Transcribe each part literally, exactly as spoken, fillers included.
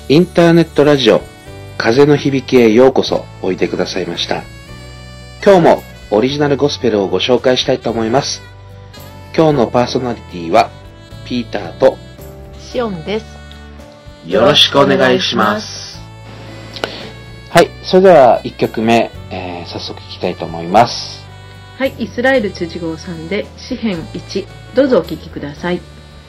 インターネットラジオ風の響きへようこそおいでくださいました。今日もオリジナルゴスペルをご紹介したいと思います。今日のパーソナリティはピーターとシオンです。 よろしくお願いします。はい、それではいっきょくめ、えー、早速聴きたいと思います。 はい、イスラエル辻郷さんで詩編いち、どうぞお聴きください。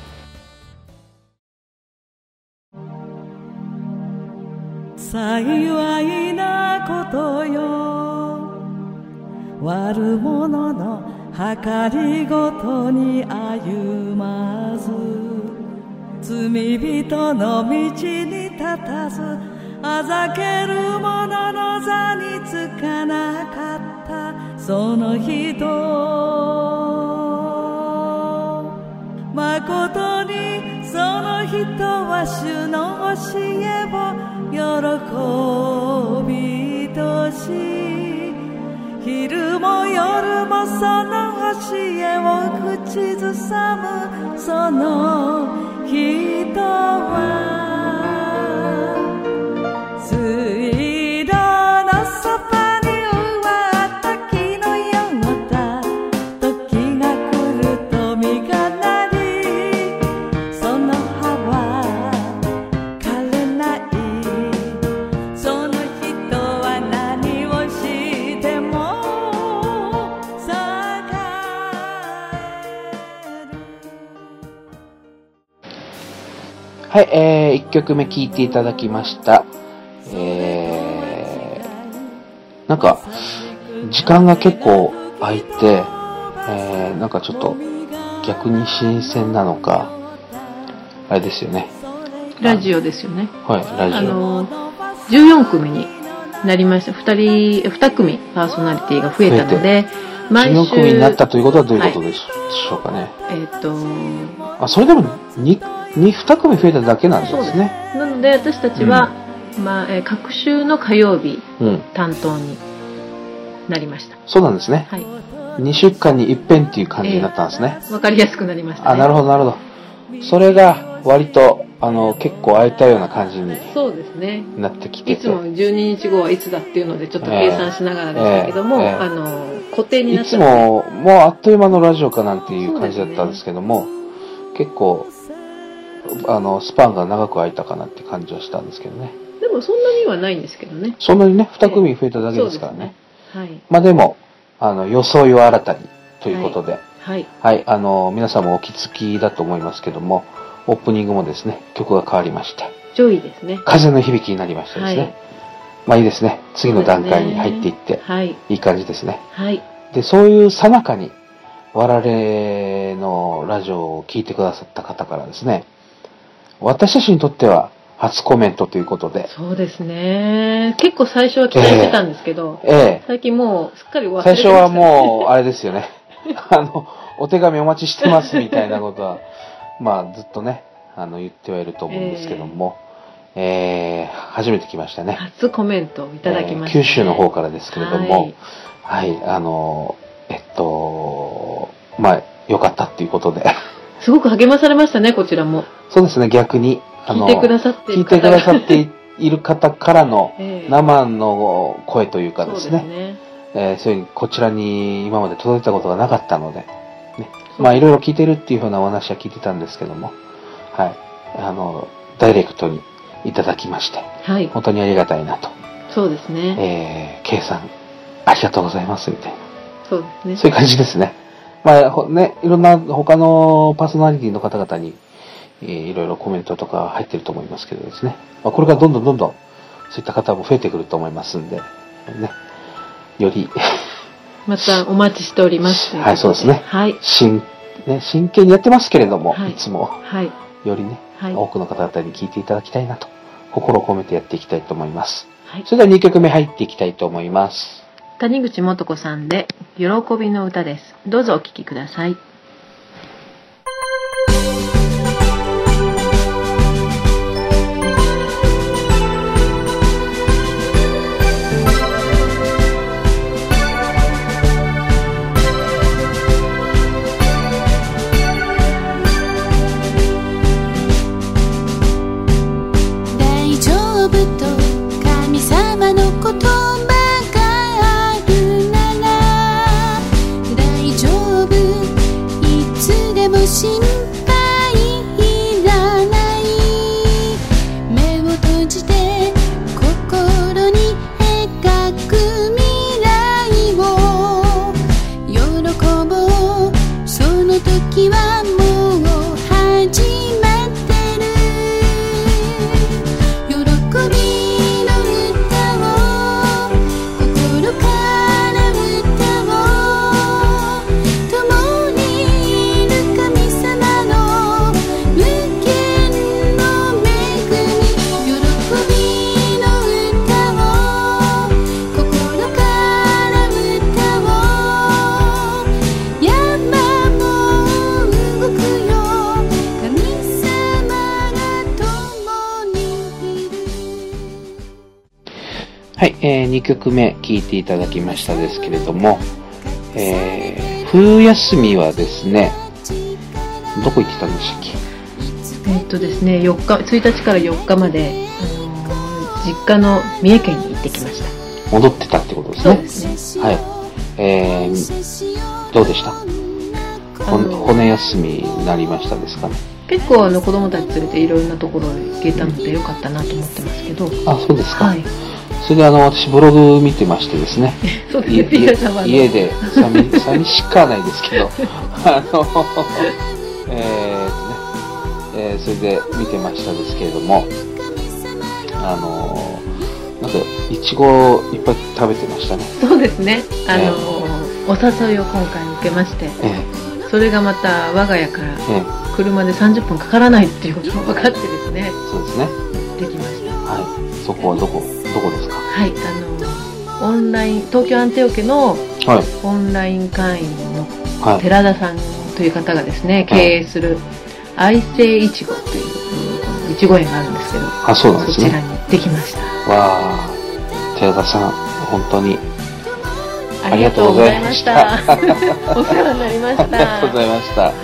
幸いなことよ、悪者の計りごとに歩まず、罪人の道に立たず、あざける者の座につかなかったその人、まことにその人は主の教えを喜びとし、昼も夜もその教えを口ずさむその人は、水道のそばに植わった木のようだ。時が来ると実がなり、その葉は枯れない。その人は何をしても栄える。 はい、えー、いっきょくめ聴いていただきました。えー、なんか時間が結構空いて、えー、なんかちょっと逆に新鮮なのか、あれですよね。 ラジオですよね。 はい、ラジオ。 あのじゅうよんくみになりました。ふたり、に組パーソナリティが増えたので、 毎週じゅうよんくみになったということはどういうことでしょうかね。はい、 えっ、ー、とあ、それでもに、に組増えただけなんですね。 そうです。なので私たちは、うん、まあ、えー、各週の火曜日担当になりました。 うん、そうなんですね。はい。にしゅうかんに一遍っていう感じになったんですね。わ、 えー、かりやすくなりましたね。 あ、なるほどなるほど。それが割とあの結構空いたような感じにそうですね。なってきてて、 いつもじゅうににちごはいつだっていうのでちょっと計算しながらでしたけども、えーえー、あの固定になっていつももうあっという間のラジオかなんていう感じだったんですけども、ね、結構あのスパンが長く空いたかなって感じはしたんですけどね。 でもそんなにはないんですけどね。 そんなにね、に組増えただけですからね。 えー、ねはい。 まあでもあの装いは新たにということで、 はい、 はい、あの皆さんもお気づきだと思いますけども、オープニングもですね、曲が変わりまして、 上位ですね。 風の響きになりましてですね。はい、まあいいですね。次の段階に入っていって、はい、いい感じですね。 はい。 で、そういう最中に我々のラジオを聞いてくださった方からですね、私たちにとっては初コメントということで。 そうですね。結構最初は期待してたんですけど、 えーえー、 最近もうすっかり忘れてました、ね。 最初はもうあれですよね。あのお手紙お待ちしてますみたいなことはまあずっとねあの言ってはいると思うんですけども、えー、初めて来ましたね。 初コメントをいただきました、ね、 えー、九州の方からですけれども、はい、はい、あのえっとまあ良かったっていうことで。 すごく励まされましたね、こちらも。 そうですね、逆に。あの聞いてくださっている方。聞いてくださっている方からの生の声というかですね。そうですね。えー、そういうこちらに今まで届いたことがなかったので、ね。まあいろいろ聞いてるっていうふうなお話は聞いてたんですけども、はい。あの、ダイレクトにいただきまして、はい。本当にありがたいなと。 そうですね。 えー、K さん、ありがとうございます、みたいな。 そうですね。 そういう感じですね。まあね、いろんな他のパーソナリティの方々に、えー、いろいろコメントとか入ってると思いますけどですね。まあ、これからどんどんどんどんそういった方も増えてくると思いますんで、ね、よりまたお待ちしております。 はい、そうですね。はい。真、ね、真剣にやってますけれども、はい、いつも、はい、よりね、はい、多くの方々に聞いていただきたいなと、心を込めてやっていきたいと思います。はい、それではにきょくめ入っていきたいと思います。 谷口素子さんで喜びの歌です。どうぞお聴きください。 大丈はい、えー、にきょくめ聴いていただきましたですけれども、えー、冬休みはですね、どこ行ってたんでしたっけ？えっとですね、よっか、ついたちからよっかまで、あのー、実家の三重県に行ってきました。 戻ってたってことですね。 そうですね。 はい。えー、どうでした？骨休みになりましたですかね。 結構あの子供たち連れていろんなところへ行けたのでよかったなと思ってますけど。 あ、そうですか。はい。それであの私ブログ見てましてですね。 そうですね。 家で寂寂しくはないですけど、あのえーとね、えー、それで見てましたですけれども、あのなんかいちごいっぱい食べてましたね。 そうですね。あの、えー、お誘いを今回受けまして、えー、それがまた我が家から車でさんじゅっぷんかからないっていうことが分かってですね。 そうですね。 できました。 はい。そこはどこどこですか？ はい。あのオンライン東京アンテオ家のオンライン会員の寺田さんという方がですね、はい、経営する愛生いちごといういちご園があるんですけど、 あ、そうなんですね。 そちらに行ってきました。 わあ、寺田さん本当にありがとうございました。 お世話になりました。ありがとうございました。はい、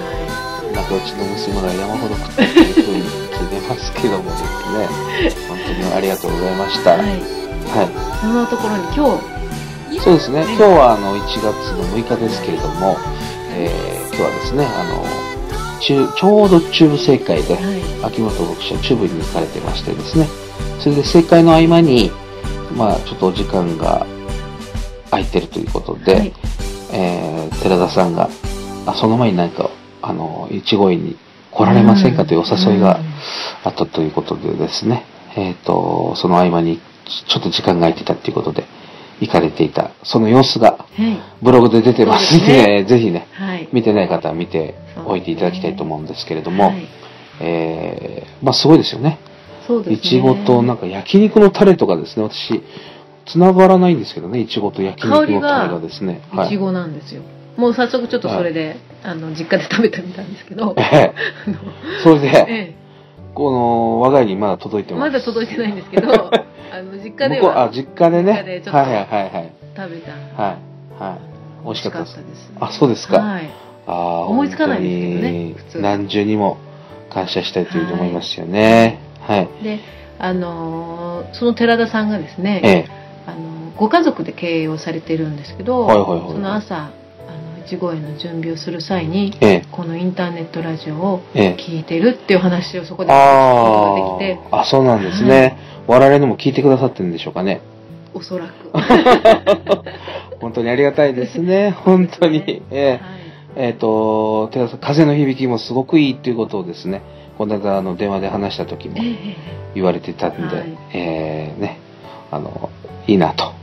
なんかうちの娘が山ほど食ったというふうに聞いてますけどもですね、本当にありがとうございました。はい。はい、 そんなところに今日、そうですね。今日はあのいちがつのむいかですけれども、えー、今日はですね、あの中ちょうど中部正解で、はい、秋元牧師は中部に行かれてましてですね、それで正解の合間に、まあちょっとお時間が空いてるということで、はい、えー、寺田さんが、あ、その前に何かあのいちご園に来られませんかというお誘いがあったということでですね、えっとその合間にちょっと時間が空いてたっていうことで行かれていたその様子がブログで出てますので、はい、ぜひね、はい、見てない方は見ておいていただきたいと思うんですけれども、はい、えー、まあすごいですよね。 そうですね。 いちごとなんか焼肉のタレとかですね、私繋がらないんですけどね、いちごと焼肉のタレがですね、 いちごなんですよ。はい、もう早速ちょっとそれで、はい、あの実家で食べてみたんですけど、 ええ、それで、ええ、この我が家にまだ届いてます。 まだ届いてないんですけど、あの実家では、 あ、実家でね、 実家でちょっとはいはいはいはい、 食べた。 はいはい、美味しかったです。 です、ね。 あ、そうですか。 はい。 あ、 思いつかないですけどね、普通。 何重にも感謝したいというふうに思いますよね。はい。はい、 で、あのー、その寺田さんがですね、ええ、あのご家族で経営をされてるんですけど、はいはいはいはい、その朝あのいちご園の準備をする際に、ええ、このインターネットラジオを聞いてるっていう話をそこで聞くことができて、 ああ、そうなんですね。はい、我々のも聞いてくださってるんでしょうかね。 おそらく本当にありがたいですね。本当に、ね、えーはい、えーと寺田さん、風の響きもすごくいいっていうことをですね、この間あの電話で話した時も言われてたんで、はい、えー、ね、あのいいなと、はい、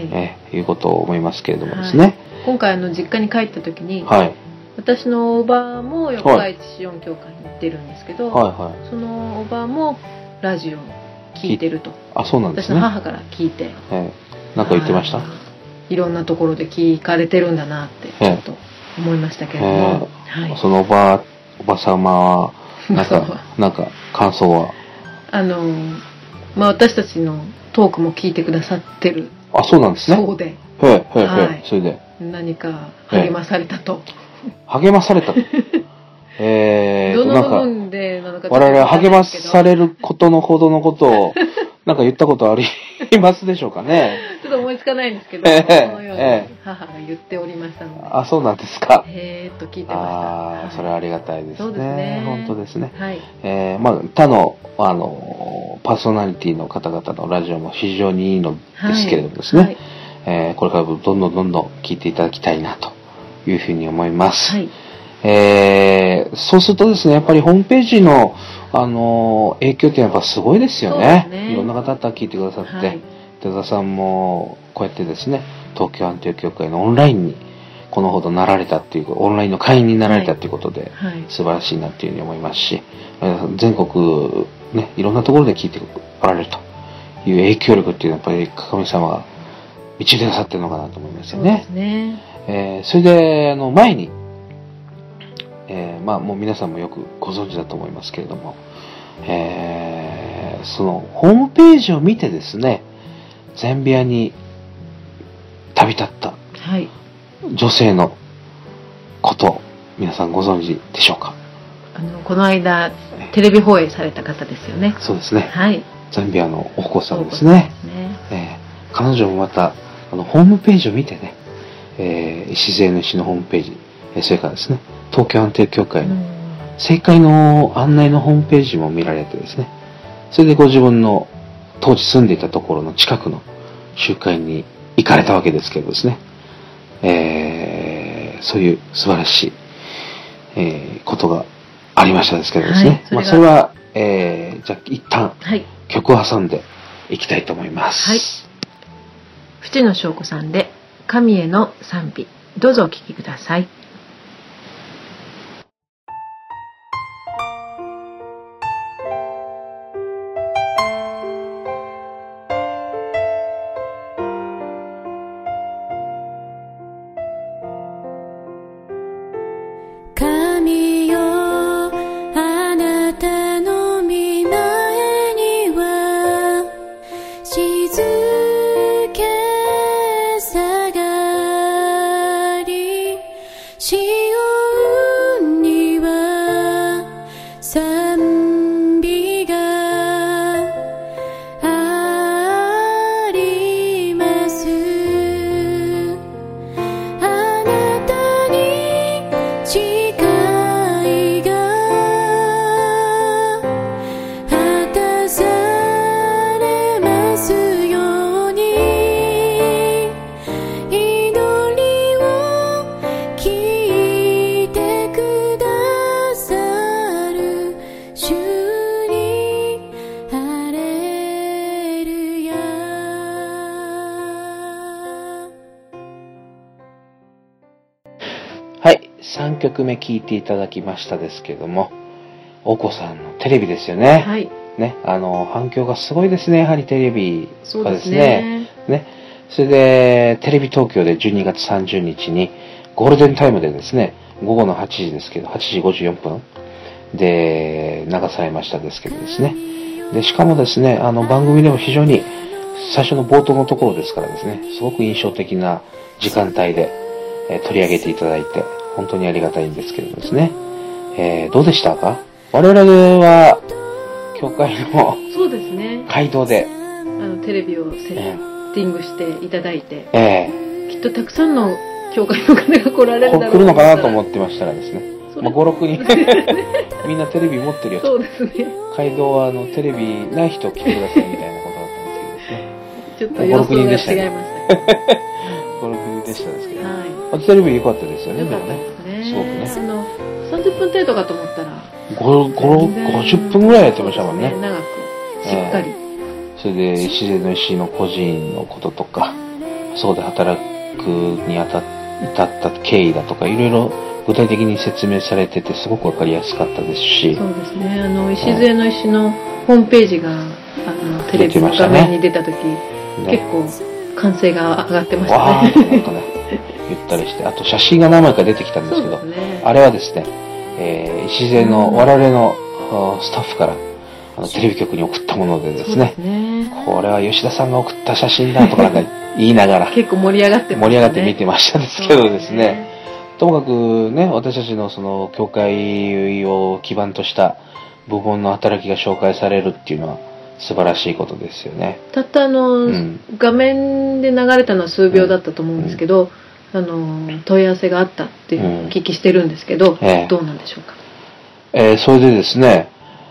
えー、いうことを思いますけれどもですね。はい、 今回あの実家に帰った時に、はい、私のおばも四日市四音教会に行ってるんですけど、はいはい、そのおばもラジオ聞いてると。 あ、そうなんですね。 私の母から聞いて、 えー、なんか言ってました。 いろんなところで聞かれてるんだなってちょっと思いましたけれども、 えーはい、そのおばおば様はなんかなんか感想は、 あのまあ私たちのトークも聞いてくださってる。 あ、そうなんですね。 そうで、 へえへえ、はい、それで何か励まされたと。 励まされた。えー、 どの部分でなのか我々は励まされることのほどのことをなんか言ったことありますでしょうかね。 ちょっと思いつかないんですけど、えー、そのように母が言っておりましたので。 あ、そうなんですか。 へーっと聞いてました。 ああ、それはありがたいですね。 そうですね。 本当ですね。 はい。 えー、まあ他のあのパーソナリティの方々のラジオも非常にいいのですけれどもですね。はい、えー、これからもどんどんどんどん聞いていただきたいなというふうに思います。はい。えー、そうするとですね、やっぱりホームページの、あのー、影響ってやっぱすごいですよね。ね、いろんな方々聞いてくださって、はい、寺田さんもこうやってですね、東京アンテオ教会のオンラインにこのほどなられたっていう、オンラインの会員になられたっていうことで、はいはい、素晴らしいなっていうふうに思いますし、全国ね、いろんなところで聞いておられるという影響力っていうのはやっぱり神様が導いてくださってるのかなと思いますよね。 そうですね。 えー、それで、あの、前に、えー、まあもう皆さんもよくご存知だと思いますけれども、えー、そのホームページを見てですね、 ザンビアに旅立った女性のこと、皆さんご存知でしょうか？ あのこの間テレビ放映された方ですよね。 そうですね。 はい。 ザンビアのお子さんですね。ですね。えー、彼女もまたあのホームページを見てね、えー、礎主のホームページ、えー、それからですね、東京安定協会の正解の案内のホームページも見られてですね、それでご自分の当時住んでいたところの近くの集会に行かれたわけですけどですね、えー、そういう素晴らしい、えー、ことがありましたですけどですね、はい、それまあ、それは、えー、じゃあ一旦曲を挟んでいきたいと思います。 はい。淵野翔子さんで神への賛美、どうぞお聴きください。 さんきょくめ聴いていただきましたですけども、お子さんのテレビですよね。 はい。 ね、あの、反響がすごいですね、やはりテレビがですね。そうですね。ね。それで、テレビ東京でじゅうにがつさんじゅうにちに、ゴールデンタイムでですね、午後のはちじですけど、はちじごじゅうよんぷんで流されましたですけどですね。で、しかもですね、あの、番組でも非常に、最初の冒頭のところですからですね、すごく印象的な時間帯で、えー、取り上げていただいて、本当にありがたいんですけれどもですね。えー、どうでしたか？我々は、教会の、 そうですね。 街道で、 あの、テレビをセッティングしていただいて、 えー、きっとたくさんの教会の方が来られるだろう来るのかなと思ってましたらですね。まあ、ご、ろくにんみんなテレビ持ってるよ。 そうですね。 街道はあのテレビない人来てくださいみたいなことだったんですけどですね。 ちょっと予想が違いましたね。 ご、ろくにんでしたですけど。 はい。 テレビ良かったですよね、 でもね。 すごくね。 あの、さんじゅっぷん程度かと思ったら、 ご、ご、ごじゅっぷんぐらいやってましたもんね。 ね、長く、しっかり。えー、それで、礎の石の個人のこととか、そうで働くにあた至った経緯だとか、いろいろ具体的に説明されてて、すごくわかりやすかったですし。 そうですね。あの、礎の石のホームページが、あの、テレビの画面に出たとき、ね、結構、歓声が上がってましたね。 わーってなんかね、言ったりして、あと写真が何枚か出てきたんですけど、ね、あれはですね、えー、礎の我々のスタッフからあのテレビ局に送ったものでですね、 そうですね、 これは吉田さんが送った写真だとかなんか言いながら結構盛り上がってましたね。 盛り上がって見てましたですけどですね、ね、ともかくね、私たちのその教会を基盤とした部門の働きが紹介されるっていうのは素晴らしいことですよね。 たったあの、うん、画面で流れたのは数秒だったと思うんですけど、うん、あの問い合わせがあったっていうのをお聞きしてるんですけど、うん、えー、どうなんでしょうか。 えー、それでですね、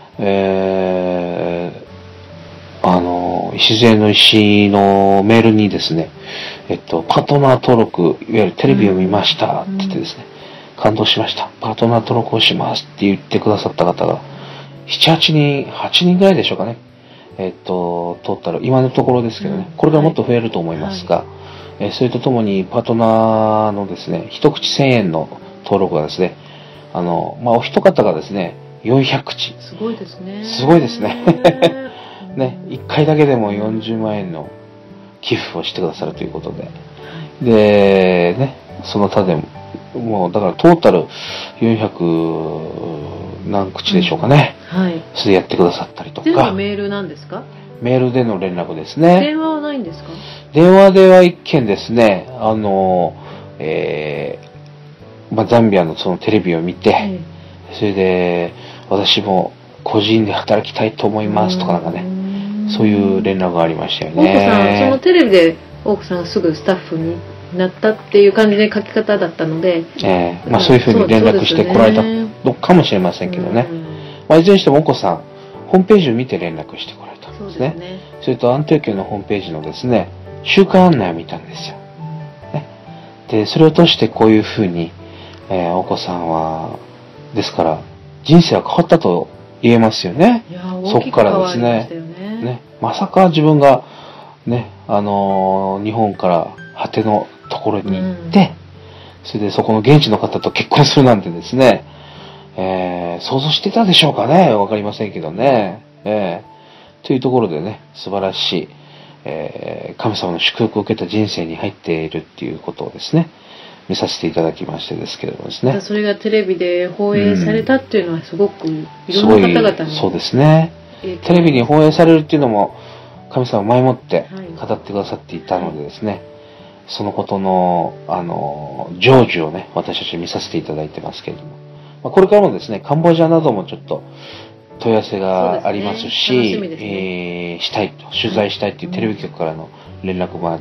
えー、あの礎の石のメールにですね、えっとパートナー登録、いわゆるテレビを見ましたって言ってですね、うん、感動しました、パートナー登録をしますって言ってくださった方がなな、はちにん、はちにんぐらいでしょうかね。えっと、トータル、今のところですけどね、これからもっと増えると思いますが、はいはい、えー、それとともにパートナーのですね、一口せんえんの登録がですね、あの、まあ、お一方がですね、よんひゃくくち。 すごいですね。 すごいですね。ね、一回だけでもよんじゅうまんえんの寄付をしてくださるということで。で、ね、その他でも、もうだからトータルよんひゃく何口でしょうかね。 うん、はい。 それでやってくださったりとか。 全部メールなんですか？ メールでの連絡ですね。 電話はないんですか？ 電話では一件ですね、あの、えー、まあ、ザンビアのそのテレビを見て、えー、それで、私も個人で働きたいと思いますとかなんかね、そういう連絡がありましたよね。 大子さん、そのテレビで大子さんがすぐスタッフになったっていう感じで書き方だったので、 えー、まあそういうふうに連絡してこられたのかもしれませんけどね。まあ、いずれにしても大子さん、ホームページを見て連絡してこられたんですね。そうですね。それとアンティオキアのホームページのですね、週間案内を見たんですよ。ね、で、それを通してこういうふうに、えー、大子さんは、ですから、人生は変わったと言えますよね。 いやそこからですね、 ね、まさか自分が、ね、あのー、日本から果てのところに行って、うん、それでそこの現地の方と結婚するなんてですね、えー、想像してたでしょうかね、わかりませんけどね。えー、というところでね、素晴らしい、えー、神様の祝福を受けた人生に入っているっていうことをですね、見させていただきましてですけれどもですね。 それがテレビで放映されたっていうのはすごくいろんな方々に、 そうですね。テレビに放映されるっていうのも神様前もって語ってくださっていたのでですね、はい、そのことの、あの、成就をね、私たち見させていただいてますけれども、まあ、これからもですね、カンボジアなどもちょっと問い合わせがありますし、すねねえー、したいと、取材したいっていうテレビ局からの連絡もあって、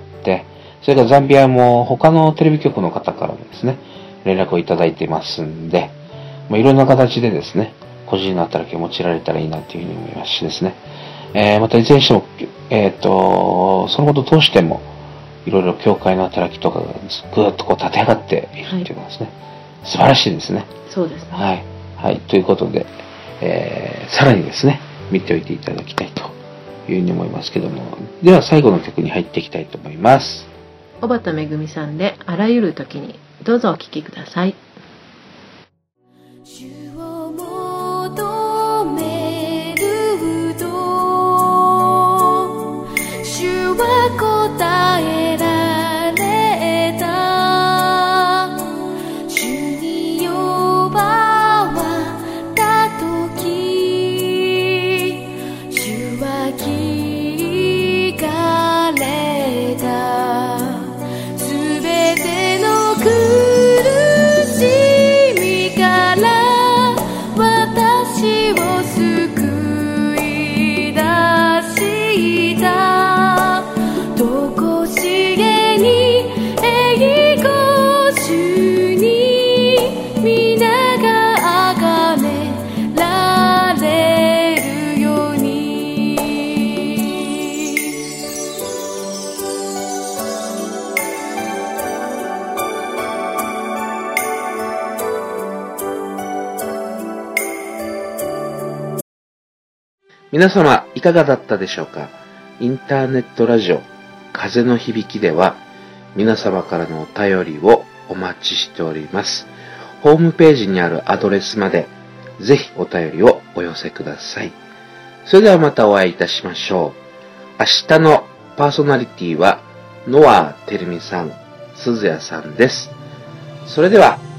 それからザンビアも他のテレビ局の方からもですね、連絡をいただいてますんで、まあ、いろんな形でですね、個人の働きを用いられたらいいなというふうに思いますしですね。えー、またいずれにしても、えっと、そのことを通しても、いろいろ教会の働きとかがぐーっとこう立て上がっているっていうのはですね、はい、素晴らしいですね。 そうですね。 はい。はい。ということで、えー、さらにですね、見ておいていただきたいというふうに思いますけども、では最後の曲に入っていきたいと思います。 小畑めぐみさんであらゆる時に、どうぞお聴きください。 主を求めると主は答えられた。主に呼ばわった時主は聞かれた。 皆様、いかがだったでしょうか？インターネットラジオ、風の響きでは、皆様からのお便りをお待ちしております。ホームページにあるアドレスまで、ぜひお便りをお寄せください。それではまたお会いいたしましょう。明日のパーソナリティは、ノア・テルミさん、鈴谷さんです。それでは、